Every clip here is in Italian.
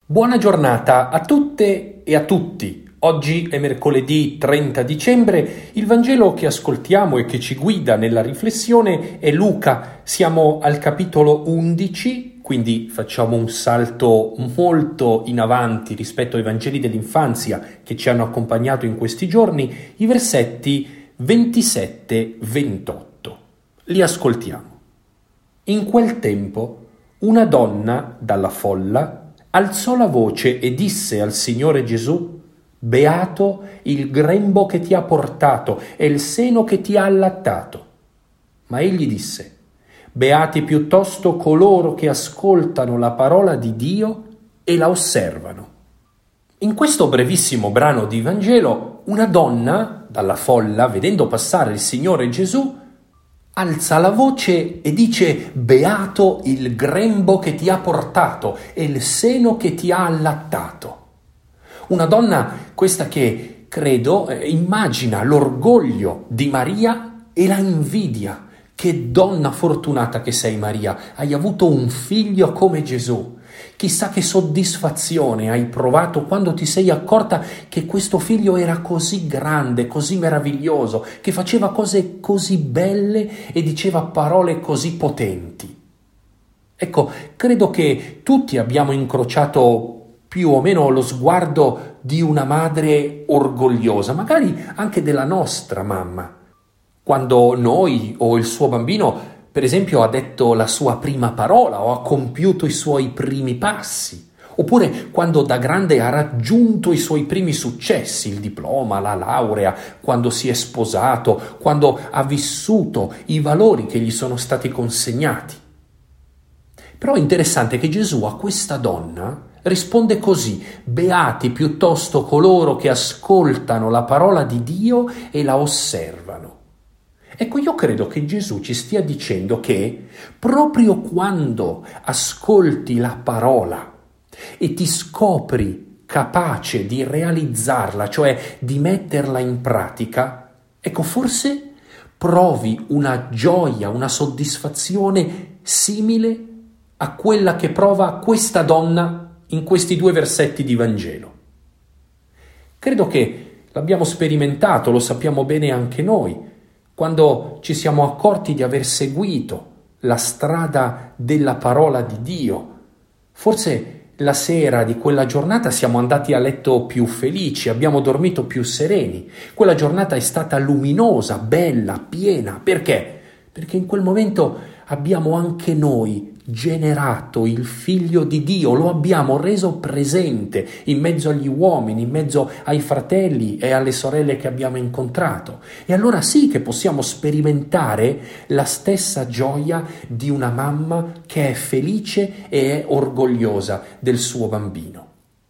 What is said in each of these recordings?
Buona giornata a tutte e a tutti. Oggi è mercoledì 30 dicembre. Il Vangelo che ascoltiamo e che ci guida nella riflessione è Luca. Siamo al capitolo 11, quindi facciamo un salto molto in avanti rispetto ai Vangeli dell'infanzia che ci hanno accompagnato in questi giorni, i versetti 27-28. Li ascoltiamo. In quel tempo una donna dalla folla alzò la voce e disse al Signore Gesù: «Beato il grembo che ti ha portato e il seno che ti ha allattato». Ma egli disse: «Beati piuttosto coloro che ascoltano la parola di Dio e la osservano». In questo brevissimo brano di Vangelo, una donna dalla folla, vedendo passare il Signore Gesù, alza la voce e dice: «Beato il grembo che ti ha portato e il seno che ti ha allattato». Una donna questa che, credo, immagina l'orgoglio di Maria e la invidia. Che donna fortunata che sei, Maria, hai avuto un figlio come Gesù. Chissà che soddisfazione hai provato quando ti sei accorta che questo figlio era così grande, così meraviglioso, che faceva cose così belle e diceva parole così potenti. Ecco, credo che tutti abbiamo incrociato più o meno lo sguardo di una madre orgogliosa, magari anche della nostra mamma, quando noi o il suo bambino, per esempio, ha detto la sua prima parola o ha compiuto i suoi primi passi, oppure quando da grande ha raggiunto i suoi primi successi, il diploma, la laurea, quando si è sposato, quando ha vissuto i valori che gli sono stati consegnati. Però è interessante che Gesù a questa donna risponde così: «Beati piuttosto coloro che ascoltano la parola di Dio e la osservano». Ecco, io credo che Gesù ci stia dicendo che proprio quando ascolti la parola e ti scopri capace di realizzarla, cioè di metterla in pratica, ecco, forse provi una gioia, una soddisfazione simile a quella che prova questa donna in questi due versetti di Vangelo. Credo che l'abbiamo sperimentato, lo sappiamo bene anche noi, quando ci siamo accorti di aver seguito la strada della parola di Dio. Forse la sera di quella giornata siamo andati a letto più felici, abbiamo dormito più sereni. Quella giornata è stata luminosa, bella, piena. Perché? Perché in quel momento abbiamo anche noi generato il Figlio di Dio, lo abbiamo reso presente in mezzo agli uomini, in mezzo ai fratelli e alle sorelle che abbiamo incontrato. E allora sì che possiamo sperimentare la stessa gioia di una mamma che è felice e è orgogliosa del suo bambino.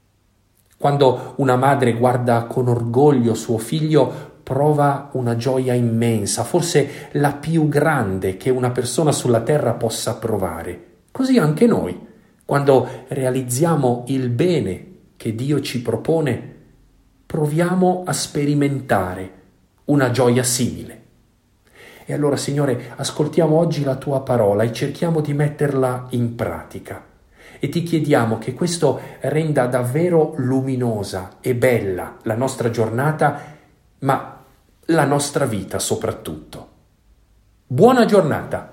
Quando una madre guarda con orgoglio suo figlio, prova una gioia immensa, forse la più grande che una persona sulla terra possa provare. Così anche noi, quando realizziamo il bene che Dio ci propone, proviamo a sperimentare una gioia simile. E allora, Signore, ascoltiamo oggi la Tua parola e cerchiamo di metterla in pratica. E ti chiediamo che questo renda davvero luminosa e bella la nostra giornata, ma la nostra vita soprattutto. Buona giornata!